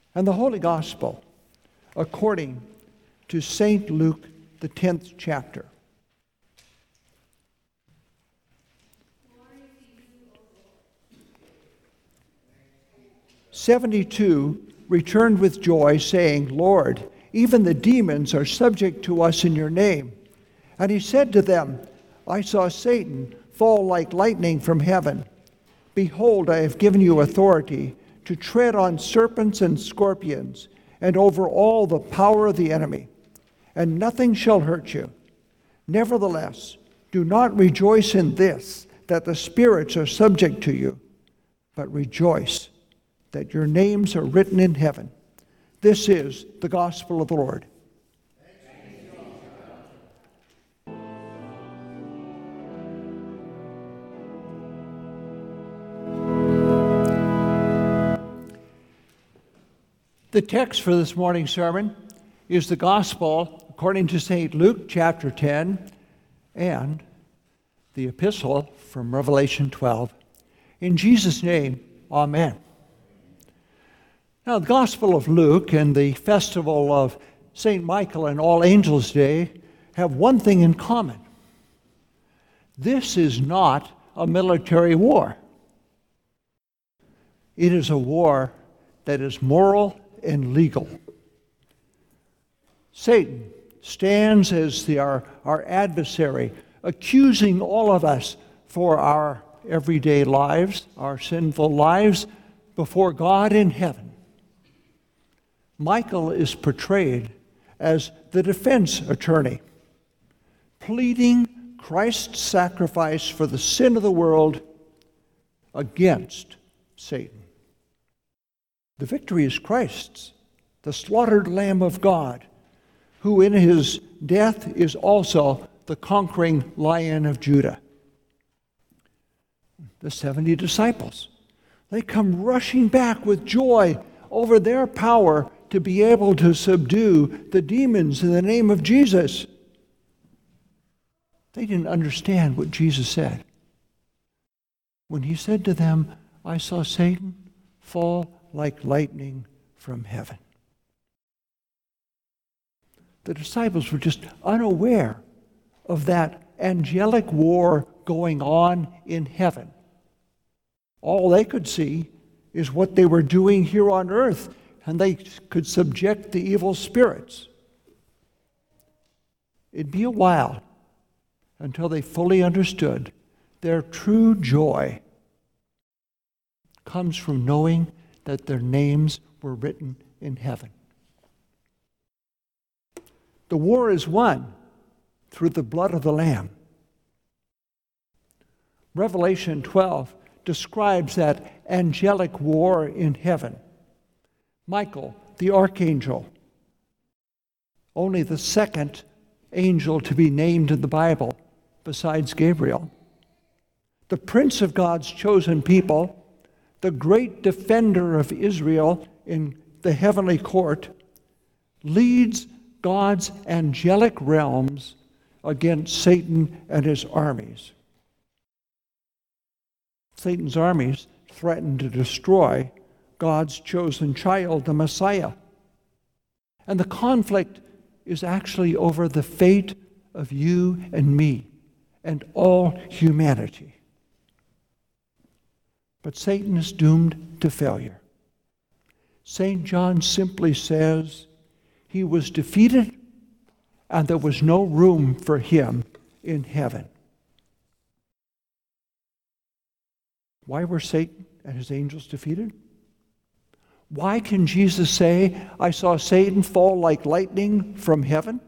And the Holy Gospel, according to St. Luke, the 10th chapter. "72 returned with joy, saying, 'Lord, even the demons are subject to us in your name.' And he said to them, 'I saw Satan fall like lightning from heaven. Behold, I have given you authority to tread on serpents and scorpions, and over all the power of the enemy, and nothing shall hurt you. Nevertheless, do not rejoice in this, that the spirits are subject to you, but rejoice that your names are written in heaven.'" This is the gospel of the Lord. The text for this morning's sermon is the Gospel according to St. Luke chapter 10 and the epistle from Revelation 12. In Jesus' name, amen. Now, the Gospel of Luke and the festival of St. Michael and All Angels' Day have one thing in common. This is not a military war. It is a war that is moral and legal. Satan stands as our adversary, accusing all of us for our everyday lives, our sinful lives, before God in heaven. Michael is portrayed as the defense attorney, pleading Christ's sacrifice for the sin of the world against Satan. The victory is Christ's, the slaughtered Lamb of God, who in his death is also the conquering Lion of Judah. The 70 disciples, they come rushing back with joy over their power to be able to subdue the demons in the name of Jesus. They didn't understand what Jesus said. When he said to them, "I saw Satan fall like lightning from heaven." The disciples were just unaware of that angelic war going on in heaven. All they could see is what they were doing here on earth, and they could subject the evil spirits. It'd be a while until they fully understood their true joy comes from knowing that their names were written in heaven. The war is won through the blood of the Lamb. Revelation 12 describes that angelic war in heaven. Michael, the archangel, only the second angel to be named in the Bible besides Gabriel. The prince of God's chosen people, the great defender of Israel in the heavenly court, leads God's angelic realms against Satan and his armies. Satan's armies threaten to destroy God's chosen child, the Messiah. And the conflict is actually over the fate of you and me and all humanity. But Satan is doomed to failure. St. John simply says he was defeated and there was no room for him in heaven. Why were Satan and his angels defeated? Why can Jesus say, "I saw Satan fall like lightning from heaven"?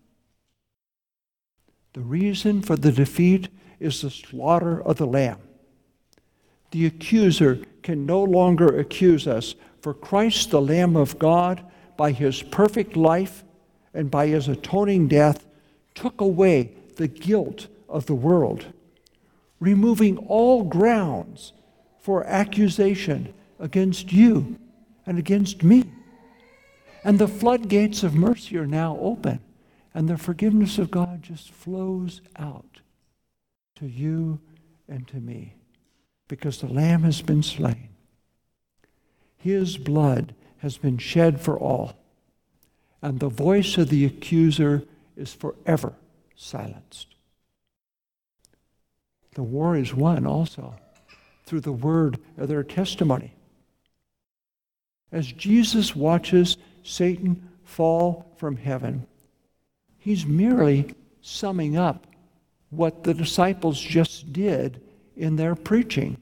The reason for the defeat is the slaughter of the Lamb. The accuser can no longer accuse us, for Christ, the Lamb of God, by his perfect life and by his atoning death, took away the guilt of the world, removing all grounds for accusation against you and against me. And the floodgates of mercy are now open, and the forgiveness of God just flows out to you and to me, because the Lamb has been slain. His blood has been shed for all, and the voice of the accuser is forever silenced. The war is won also through the word of their testimony. As Jesus watches Satan fall from heaven, he's merely summing up what the disciples just did in their preaching.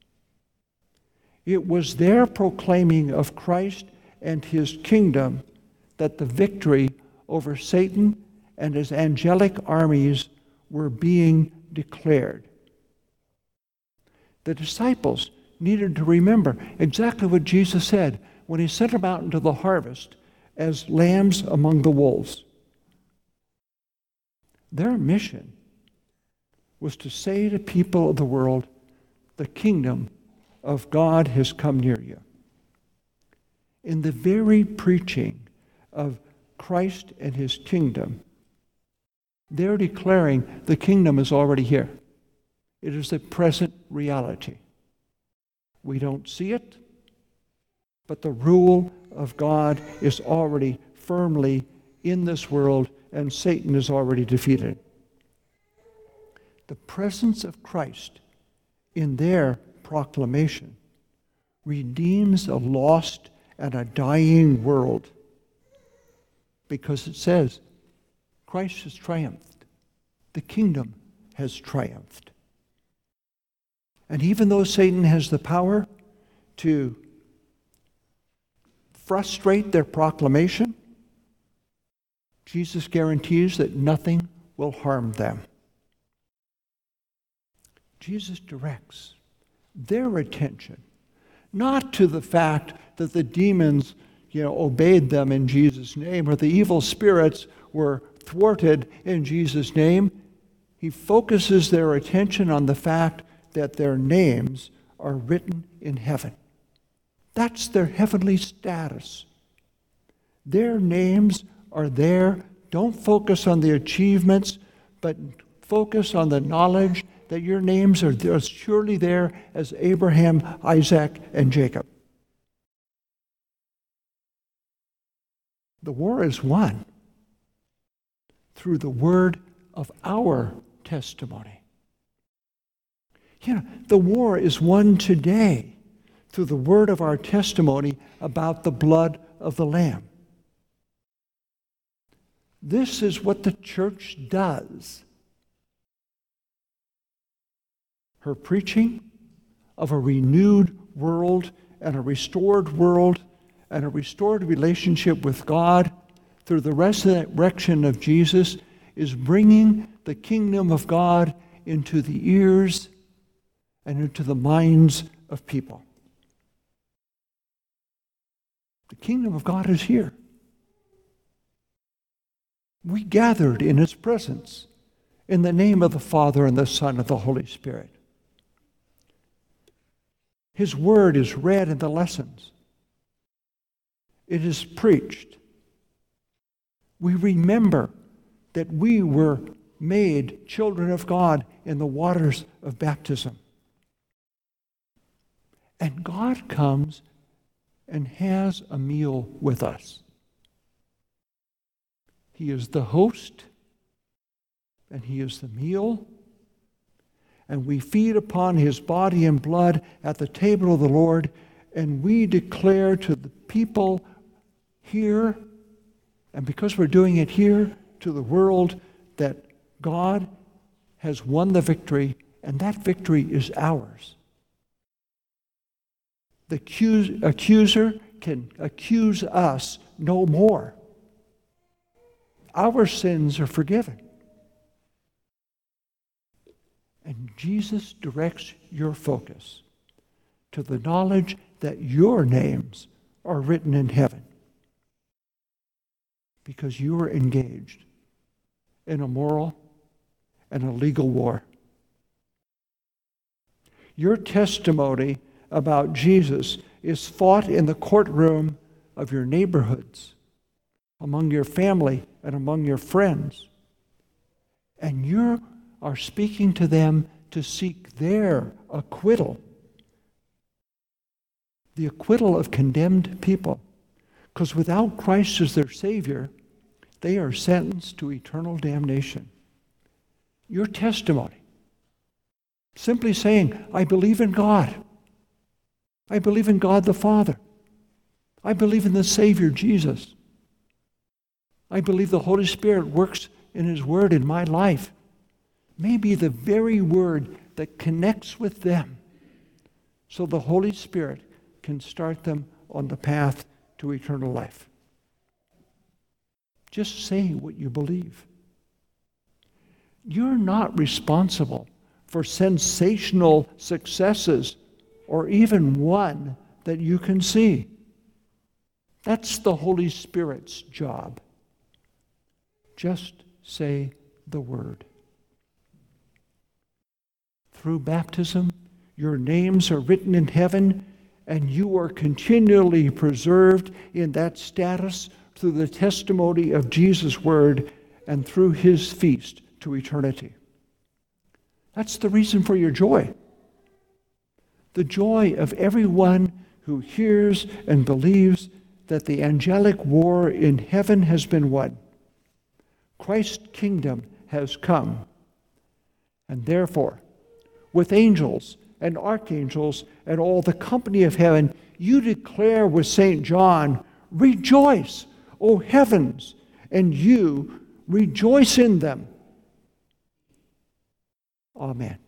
It was their proclaiming of Christ and his kingdom that the victory over Satan and his angelic armies were being declared. The disciples needed to remember exactly what Jesus said when he sent them out into the harvest as lambs among the wolves. Their mission was to say to people of the world, the kingdom of God has come near you. In the very preaching of Christ and his kingdom, they're declaring the kingdom is already here. It is a present reality. We don't see it, but the rule of God is already firmly in this world, and Satan is already defeated. The presence of Christ in their proclamation redeems a lost and a dying world, because it says Christ has triumphed. The kingdom has triumphed. And even though Satan has the power to frustrate their proclamation, Jesus guarantees that nothing will harm them. Jesus directs their attention not to the fact that the demons, obeyed them in Jesus' name, or the evil spirits were thwarted in Jesus' name. He focuses their attention on the fact that their names are written in heaven. That's their heavenly status. Their names are there. Don't focus on the achievements, but focus on the knowledge that your names are there, surely there as Abraham, Isaac, and Jacob. The war is won through the word of our testimony. The war is won today through the word of our testimony about the blood of the Lamb. This is what the church does. Her preaching of a renewed world and a restored world and a restored relationship with God through the resurrection of Jesus is bringing the kingdom of God into the ears and into the minds of people. The kingdom of God is here. We gathered in His presence in the name of the Father and the Son and the Holy Spirit. His word is read in the lessons. It is preached. We remember that we were made children of God in the waters of baptism. And God comes and has a meal with us. He is the host, and He is the meal, and we feed upon His body and blood at the table of the Lord, and we declare to the people here, and because we're doing it here, to the world, that God has won the victory, and that victory is ours. The accuser can accuse us no more. Our sins are forgiven. And Jesus directs your focus to the knowledge that your names are written in heaven, because you are engaged in a moral and a legal war. Your testimony about Jesus is fought in the courtroom of your neighborhoods, among your family and among your friends. And you are speaking to them to seek their acquittal, the acquittal of condemned people, Because without Christ as their Savior, they are sentenced to eternal damnation. Your testimony, simply saying, I believe in God. I believe in God the Father. I believe in the Savior, Jesus. I believe the Holy Spirit works in His Word in my life. May be the very word that connects with them so the Holy Spirit can start them on the path to eternal life. Just say what you believe. You're not responsible for sensational successes or even one that you can see. That's the Holy Spirit's job. Just say the word. Through baptism, your names are written in heaven, and you are continually preserved in that status through the testimony of Jesus' word and through His feast to eternity. That's the reason for your joy. The joy of everyone who hears and believes that the angelic war in heaven has been won. Christ's kingdom has come. And therefore, with angels and archangels and all the company of heaven, you declare with St. John, rejoice, O heavens, and you rejoice in them. Amen.